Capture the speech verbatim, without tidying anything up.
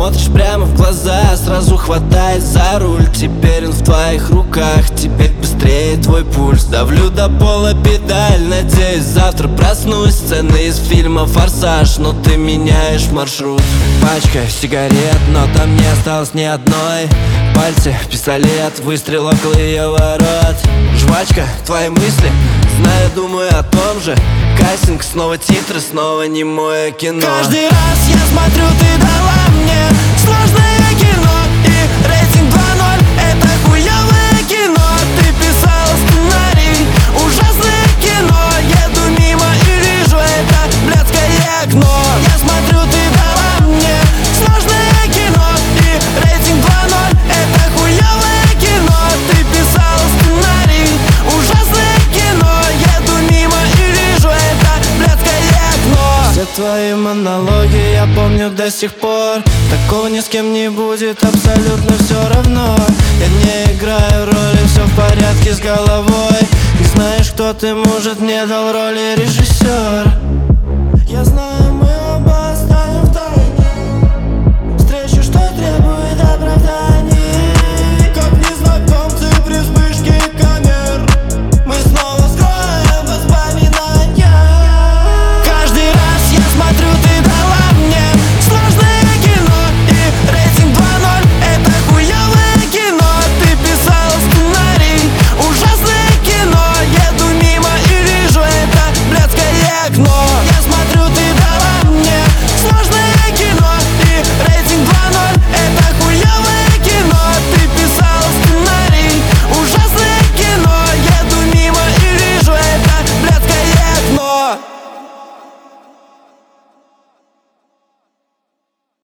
смотришь прямо в глаза, сразу хватает за руль. Теперь он в твоих руках, теперь быстрее твой пульс. Давлю до пола педаль, надеюсь, завтра проснусь. Сцены из фильма «Форсаж», но ты меняешь маршрут. Пачка сигарет, но там не осталось ни одной. Пальцы, пистолет, выстрел около ее ворот. Жвачка, твои мысли, знаю, думаю о том же. Кастинг, снова титры, снова немое кино. Каждый раз я смотрю, ты дала мне сложное кино. И рейтинг два ноль, это хуёвое кино. Ты писала сценарий, ужасное кино. Еду мимо и вижу это блядское окно. Я смотрю, ты дала мне сложное кино. И рейтинг два ноль, это хуёвое кино. Ты писала сценарий, ужасное кино. Еду мимо и вижу это блядское окно. Все твои монологи я помню до сих пор. Такого ни с кем не будет, абсолютно все равно. Я не играю роли, все в порядке с головой. Не знаешь, кто ты, может, мне дал роли режиссер. Я знаю